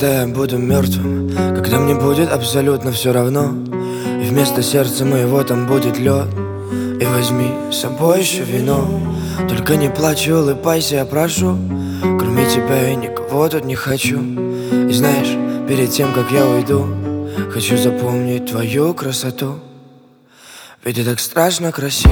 когда я буду мертвым, когда мне будет абсолютно все равно, и вместо сердца моего там будет лед. И возьми с собой еще вино, только не плачь и улыбайся, я прошу. Кроме тебя я никого тут не хочу. И знаешь, перед тем, как я уйду, хочу запомнить твою красоту. Ведь ты так страшно красива,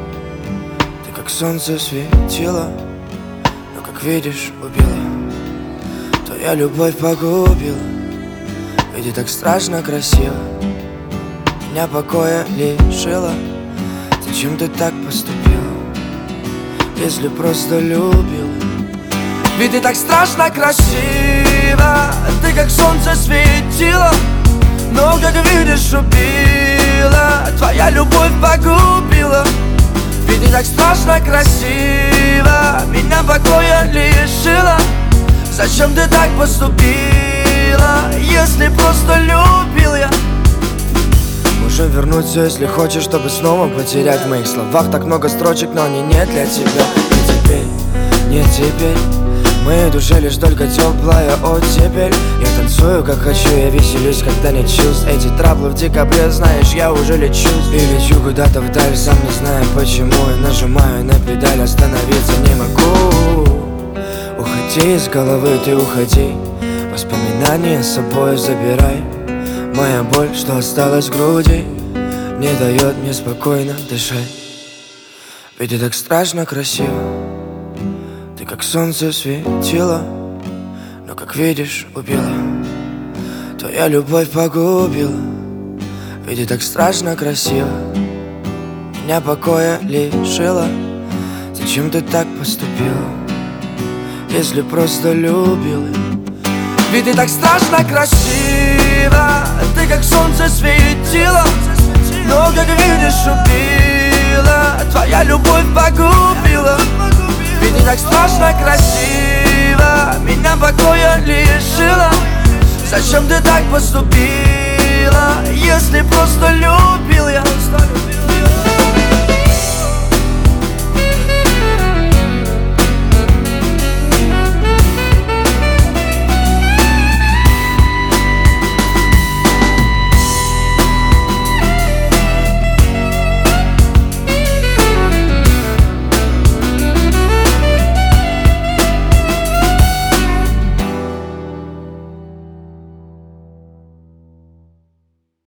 ты как солнце светила, но, как видишь, убила. Твоя любовь погубила. Ведь ты так страшно красива, меня покоя лишила. Зачем ты так поступила, если просто любила? Ведь ты так страшно красива, ты как солнце светила, но, как видишь, убила. Твоя любовь погубила. Ведь ты так страшно красива, меня покоя лишила. Зачем ты так поступила, если просто любил я? Можем вернуться, если хочешь, чтобы снова потерять. В моих словах так много строчек, но они не для тебя. Не теперь, в моей душе лишь только теплая оттепель. Я танцую как хочу, я веселюсь, когда не чувств. Эти траблы в декабре, знаешь, я уже лечусь. И лечу куда-то вдаль, сам не знаю почему. Я нажимаю на педаль, остановиться не могу. Уходи из головы, ты уходи, воспоминания с собой забирай. Моя боль, что осталась в груди, не дает мне спокойно дышать. Ведь ты так страшно красива, ты как солнце светила, но, как видишь, убила. Твоя любовь погубила. Ведь ты так страшно красива, меня покоя лишила. Зачем ты так поступила, если просто любила? Ведь ты так страшно красива, ты как солнце светила, но, как видишь, убила. Твоя любовь погубила. Ведь ты так страшно красива, меня покоя лишила. Зачем ты так поступила, если просто любила?